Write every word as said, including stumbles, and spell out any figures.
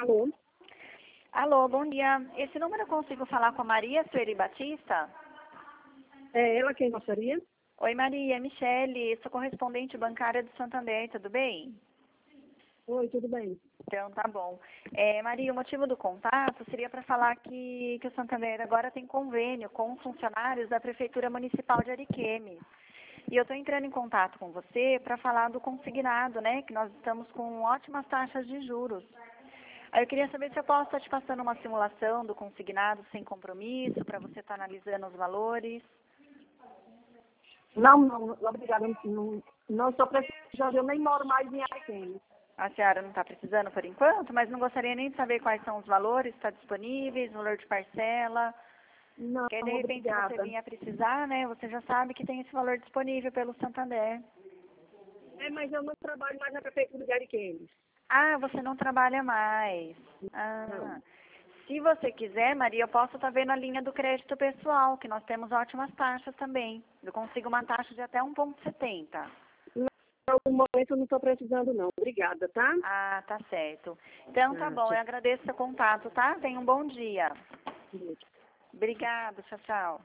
Alô? Alô, bom dia. Esse número eu consigo falar com a Maria Sueli Batista? É ela quem gostaria? Oi, Maria, é Michele, sou correspondente bancária do Santander, tudo bem? Oi, tudo bem? Então, tá bom. É, Maria, o motivo do contato seria para falar que, que o Santander agora tem convênio com os funcionários da Prefeitura Municipal de Ariquemes. E eu estou entrando em contato com você para falar do consignado, né? Que nós estamos com ótimas taxas de juros. Aí eu queria saber se eu posso estar te passando uma simulação do consignado sem compromisso, para você estar analisando os valores. Não, não, obrigada. Não, não estou precisando, eu nem moro mais em Ariquemes. A senhora não está precisando por enquanto, mas não gostaria nem de saber quais são os valores, está disponíveis, valor de parcela. Não, Porque aí, de repente, se você obrigada. vier precisar, né, você já sabe que tem esse valor disponível pelo Santander. É, mas eu não trabalho mais na Prefeitura de Ariquemes. Ah, você não trabalha mais. Não. Ah, se você quiser, Maria, eu posso estar vendo a linha do crédito pessoal, que nós temos ótimas taxas também. Eu consigo uma taxa de até um vírgula setenta. No momento eu não estou precisando, não. Obrigada, tá? Ah, tá certo. Então, tá Ah, bom, eu agradeço seu contato, tá? Tenha um bom dia. tchau. Obrigada, tchau, tchau.